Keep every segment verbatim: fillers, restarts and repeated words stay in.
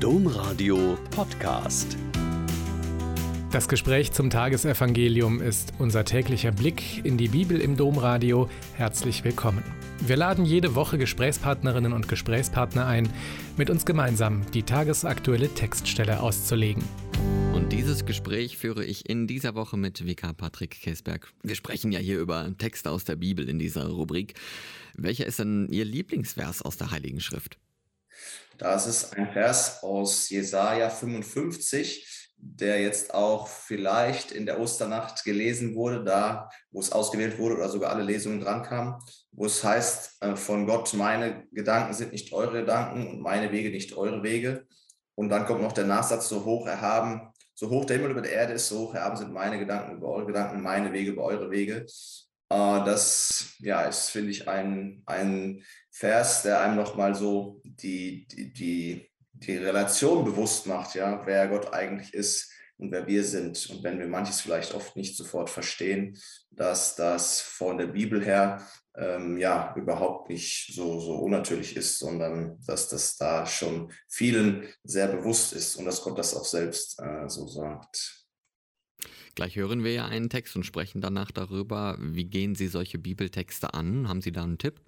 Domradio Podcast. Das Gespräch zum Tagesevangelium ist unser täglicher Blick in die Bibel im Domradio. Herzlich willkommen. Wir laden jede Woche Gesprächspartnerinnen und Gesprächspartner ein, mit uns gemeinsam die tagesaktuelle Textstelle auszulegen. Und dieses Gespräch führe ich in dieser Woche mit Vikar Patrick Käsberg. Wir sprechen ja hier über Texte aus der Bibel in dieser Rubrik. Welcher ist denn Ihr Lieblingsvers aus der Heiligen Schrift? Das ist ein Vers aus Jesaja fünfundfünfzig, der jetzt auch vielleicht in der Osternacht gelesen wurde, da wo es ausgewählt wurde oder sogar alle Lesungen drankamen, wo es heißt äh, von Gott, meine Gedanken sind nicht eure Gedanken und meine Wege nicht eure Wege. Und dann kommt noch der Nachsatz, so hoch erhaben, so hoch der Himmel über der Erde ist, so hoch erhaben sind meine Gedanken über eure Gedanken, meine Wege über eure Wege. Äh, das ja, ist, finde ich, ein, ein Vers, der einem nochmal so die, die, die die Relation bewusst macht, ja, wer Gott eigentlich ist und wer wir sind. Und wenn wir manches vielleicht oft nicht sofort verstehen, dass das von der Bibel her ähm, ja überhaupt nicht so, so unnatürlich ist, sondern dass das da schon vielen sehr bewusst ist und dass Gott das auch selbst äh, so sagt. Gleich hören wir ja einen Text und sprechen danach darüber, wie gehen Sie solche Bibeltexte an? Haben Sie da einen Tipp?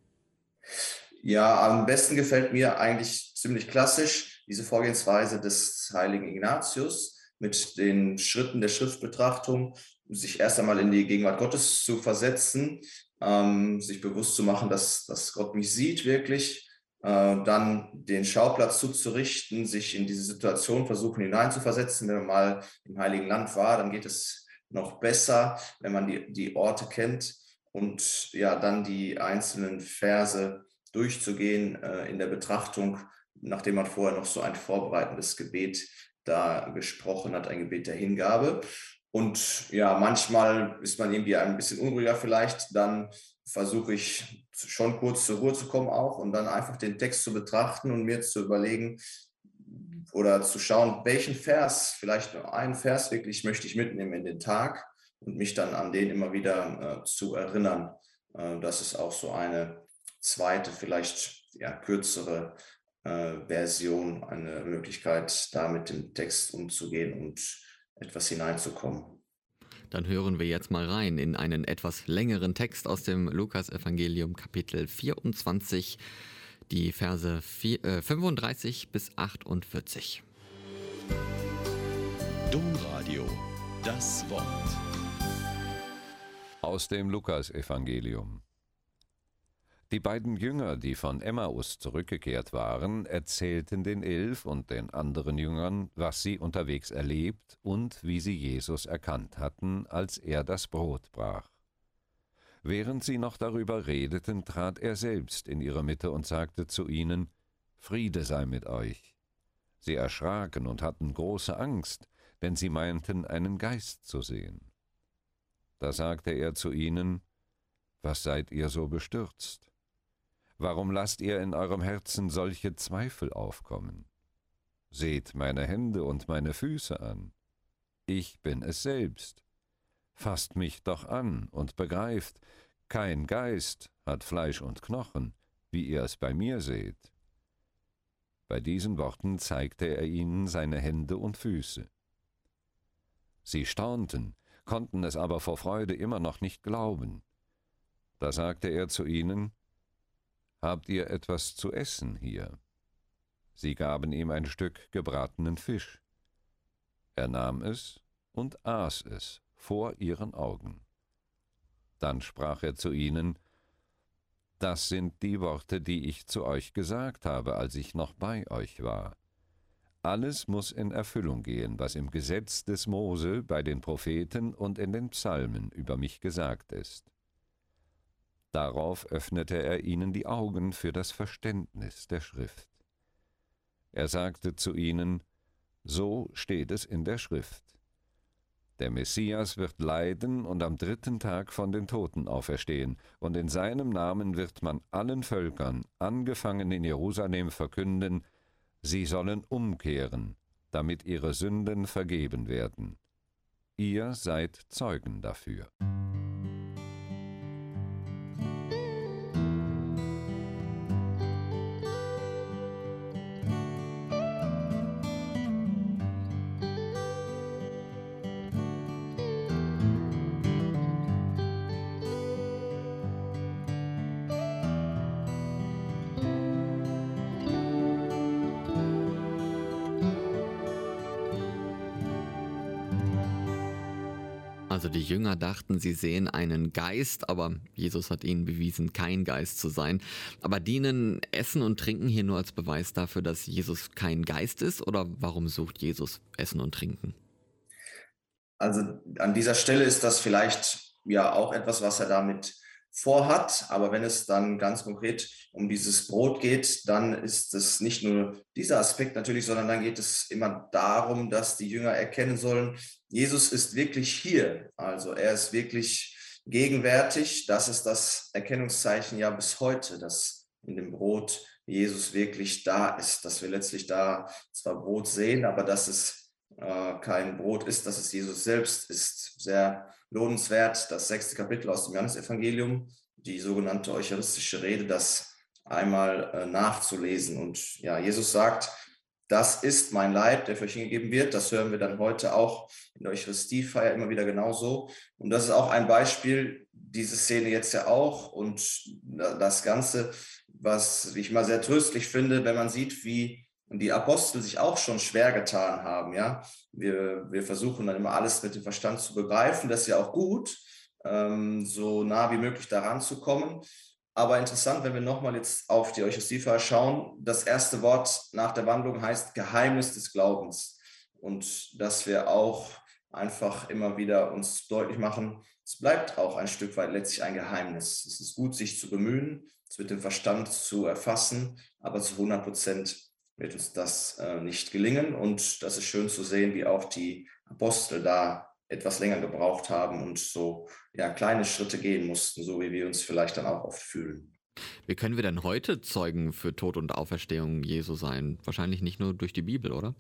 Ja, am besten gefällt mir eigentlich ziemlich klassisch diese Vorgehensweise des heiligen Ignatius mit den Schritten der Schriftbetrachtung, sich erst einmal in die Gegenwart Gottes zu versetzen, ähm, sich bewusst zu machen, dass, dass Gott mich sieht wirklich, äh, dann den Schauplatz zuzurichten, sich in diese Situation versuchen hineinzuversetzen. Wenn man mal im Heiligen Land war, dann geht es noch besser, wenn man die, die Orte kennt und ja, dann die einzelnen Verse durchzugehen äh, in der Betrachtung, nachdem man vorher noch so ein vorbereitendes Gebet da gesprochen hat, ein Gebet der Hingabe. Und ja, manchmal ist man irgendwie ein bisschen unruhiger vielleicht, dann versuche ich schon kurz zur Ruhe zu kommen auch und dann einfach den Text zu betrachten und mir zu überlegen oder zu schauen, welchen Vers, vielleicht nur einen Vers wirklich möchte ich mitnehmen in den Tag und mich dann an den immer wieder äh, zu erinnern. Äh, das ist auch so eine zweite, vielleicht ja, kürzere äh, Version, eine Möglichkeit, da mit dem Text umzugehen und etwas hineinzukommen. Dann hören wir jetzt mal rein in einen etwas längeren Text aus dem Lukas-Evangelium, Kapitel vierundzwanzig, die Verse vier, äh, fünfunddreißig bis achtundvierzig. Domradio, das Wort. Aus dem Lukas-Evangelium. Die beiden Jünger, die von Emmaus zurückgekehrt waren, erzählten den Elf und den anderen Jüngern, was sie unterwegs erlebt und wie sie Jesus erkannt hatten, als er das Brot brach. Während sie noch darüber redeten, trat er selbst in ihre Mitte und sagte zu ihnen: Friede sei mit euch. Sie erschraken und hatten große Angst, denn sie meinten, einen Geist zu sehen. Da sagte er zu ihnen: Was seid ihr so bestürzt? Warum lasst ihr in eurem Herzen solche Zweifel aufkommen? Seht meine Hände und meine Füße an. Ich bin es selbst. Fasst mich doch an und begreift, kein Geist hat Fleisch und Knochen, wie ihr es bei mir seht. Bei diesen Worten zeigte er ihnen seine Hände und Füße. Sie staunten, konnten es aber vor Freude immer noch nicht glauben. Da sagte er zu ihnen: Habt ihr etwas zu essen hier? Sie gaben ihm ein Stück gebratenen Fisch. Er nahm es und aß es vor ihren Augen. Dann sprach er zu ihnen: Das sind die Worte, die ich zu euch gesagt habe, als ich noch bei euch war. Alles muss in Erfüllung gehen, was im Gesetz des Mose, bei den Propheten und in den Psalmen über mich gesagt ist. Darauf öffnete er ihnen die Augen für das Verständnis der Schrift. Er sagte zu ihnen: So steht es in der Schrift. Der Messias wird leiden und am dritten Tag von den Toten auferstehen, und in seinem Namen wird man allen Völkern, angefangen in Jerusalem, verkünden, sie sollen umkehren, damit ihre Sünden vergeben werden. Ihr seid Zeugen dafür. Also die Jünger dachten, sie sehen einen Geist, aber Jesus hat ihnen bewiesen, kein Geist zu sein. Aber dienen Essen und Trinken hier nur als Beweis dafür, dass Jesus kein Geist ist? Oder warum sucht Jesus Essen und Trinken? Also an dieser Stelle ist das vielleicht ja auch etwas, was er damit vorhat. Aber wenn es dann ganz konkret um dieses Brot geht, dann ist es nicht nur dieser Aspekt natürlich, sondern dann geht es immer darum, dass die Jünger erkennen sollen, Jesus ist wirklich hier. Also er ist wirklich gegenwärtig. Das ist das Erkennungszeichen ja bis heute, dass in dem Brot Jesus wirklich da ist, dass wir letztlich da zwar Brot sehen, aber dass es äh, kein Brot ist, dass es Jesus selbst ist. Sehr lohnenswert, das sechste Kapitel aus dem Johannesevangelium, die sogenannte eucharistische Rede, das einmal äh, nachzulesen. Und ja, Jesus sagt, das ist mein Leib, der für euch hingegeben wird. Das hören wir dann heute auch in der Eucharistiefeier immer wieder genauso. Und das ist auch ein Beispiel, diese Szene jetzt ja auch. Und das Ganze, was ich mal sehr tröstlich finde, wenn man sieht, wie die Apostel sich auch schon schwer getan haben. Ja, wir, wir versuchen dann immer alles mit dem Verstand zu begreifen. Das ist ja auch gut, ähm, so nah wie möglich daran zu kommen. Aber interessant, wenn wir nochmal jetzt auf die Eucharistiefeier schauen, das erste Wort nach der Wandlung heißt Geheimnis des Glaubens. Und dass wir auch einfach immer wieder uns deutlich machen, es bleibt auch ein Stück weit letztlich ein Geheimnis. Es ist gut, sich zu bemühen, es mit dem Verstand zu erfassen, aber zu hundert Prozent wird uns das äh, nicht gelingen. Und das ist schön zu sehen, wie auch die Apostel da etwas länger gebraucht haben und so ja, kleine Schritte gehen mussten, so wie wir uns vielleicht dann auch oft fühlen. Wie können wir denn heute Zeugen für Tod und Auferstehung Jesu sein? Wahrscheinlich nicht nur durch die Bibel, oder?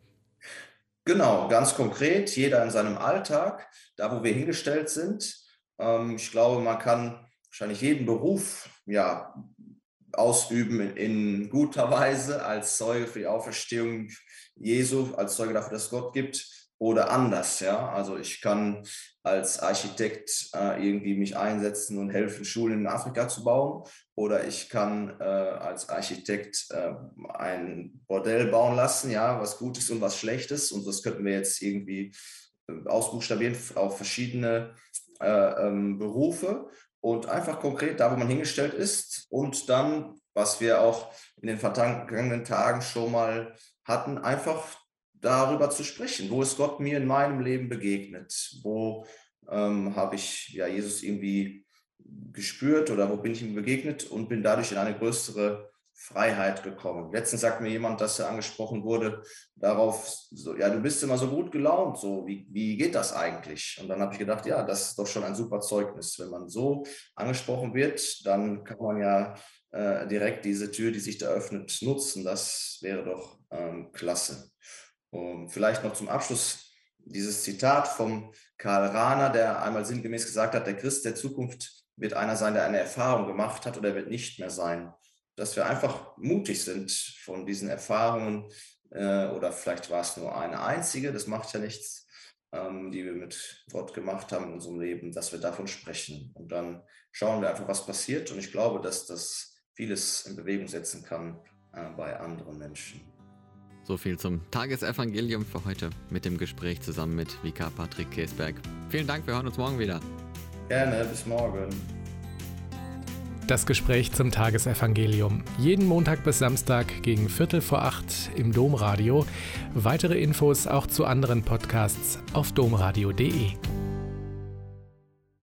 Genau, ganz konkret, jeder in seinem Alltag, da wo wir hingestellt sind. Ähm, ich glaube, man kann wahrscheinlich jeden Beruf ja, ausüben in, in guter Weise als Zeuge für die Auferstehung Jesu, als Zeuge dafür, dass es Gott gibt. Oder anders, ja. Also ich kann als Architekt äh, irgendwie mich einsetzen und helfen, Schulen in Afrika zu bauen. Oder ich kann äh, als Architekt äh, ein Bordell bauen lassen, ja, was Gutes und was Schlechtes. Und das könnten wir jetzt irgendwie äh, ausbuchstabieren auf verschiedene äh, ähm, Berufe. Und einfach konkret da, wo man hingestellt ist. Und dann, was wir auch in den vergangenen Tagen schon mal hatten, einfach darüber zu sprechen. Wo ist Gott mir in meinem Leben begegnet? Wo ähm, habe ich ja, Jesus irgendwie gespürt oder wo bin ich ihm begegnet und bin dadurch in eine größere Freiheit gekommen. Letztens sagt mir jemand, dass er angesprochen wurde darauf, so, ja, du bist immer so gut gelaunt, so, wie, wie geht das eigentlich? Und dann habe ich gedacht, ja, das ist doch schon ein super Zeugnis. Wenn man so angesprochen wird, dann kann man ja äh, direkt diese Tür, die sich da öffnet, nutzen. Das wäre doch ähm, klasse. Und vielleicht noch zum Abschluss dieses Zitat vom Karl Rahner, der einmal sinngemäß gesagt hat, der Christ der Zukunft wird einer sein, der eine Erfahrung gemacht hat, oder er wird nicht mehr sein. Dass wir einfach mutig sind von diesen Erfahrungen, äh, oder vielleicht war es nur eine einzige, das macht ja nichts, ähm, die wir mit Gott gemacht haben in unserem Leben, dass wir davon sprechen. Und dann schauen wir einfach, was passiert. Und ich glaube, dass das vieles in Bewegung setzen kann äh, bei anderen Menschen. So viel zum Tagesevangelium für heute mit dem Gespräch zusammen mit Vikar Patrick Käsberg. Vielen Dank, wir hören uns morgen wieder. Gerne, bis morgen. Das Gespräch zum Tagesevangelium. Jeden Montag bis Samstag gegen Viertel vor acht im Domradio. Weitere Infos auch zu anderen Podcasts auf domradio punkt de.